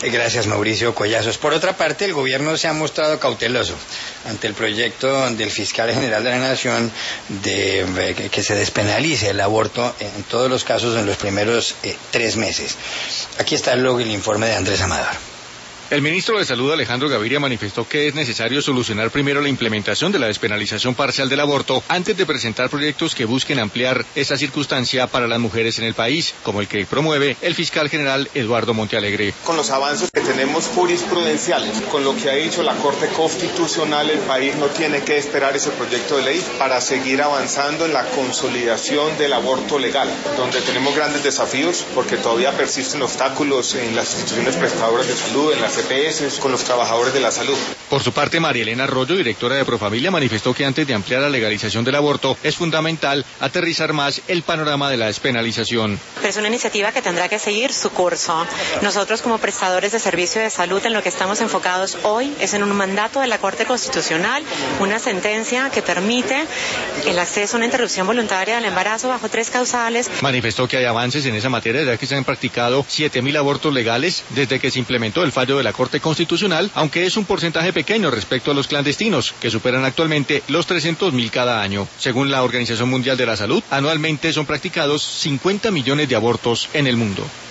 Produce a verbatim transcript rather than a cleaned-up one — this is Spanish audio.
Gracias, Mauricio Collazos. Por otra parte, el gobierno se ha mostrado cauteloso ante el proyecto del fiscal general de la Nación de que se despenalice el aborto en todos los casos en los primeros eh, tres meses. Aquí está luego el informe de Andrés Amador. El ministro de Salud, Alejandro Gaviria, manifestó que es necesario solucionar primero la implementación de la despenalización parcial del aborto antes de presentar proyectos que busquen ampliar esa circunstancia para las mujeres en el país, como el que promueve el fiscal general Eduardo Montealegre. Con los avances que tenemos jurisprudenciales, con lo que ha dicho la Corte Constitucional, el país no tiene que esperar ese proyecto de ley para seguir avanzando en la consolidación del aborto legal, donde tenemos grandes desafíos porque todavía persisten obstáculos en las instituciones prestadoras de salud, en las E P S, con los trabajadores de la salud. Por su parte, María Elena Arroyo, directora de Profamilia, manifestó que antes de ampliar la legalización del aborto es fundamental aterrizar más el panorama de la despenalización. Pero es una iniciativa que tendrá que seguir su curso. Nosotros, como prestadores de servicio de salud, en lo que estamos enfocados hoy es en un mandato de la Corte Constitucional, una sentencia que permite el acceso a una interrupción voluntaria del embarazo bajo tres causales. Manifestó que hay avances en esa materia, ya que se han practicado siete mil abortos legales desde que se implementó el fallo de la Corte Constitucional, aunque es un porcentaje pequeño respecto a los clandestinos, que superan actualmente los trescientos mil cada año. Según la Organización Mundial de la Salud, anualmente son practicados cincuenta millones de abortos en el mundo.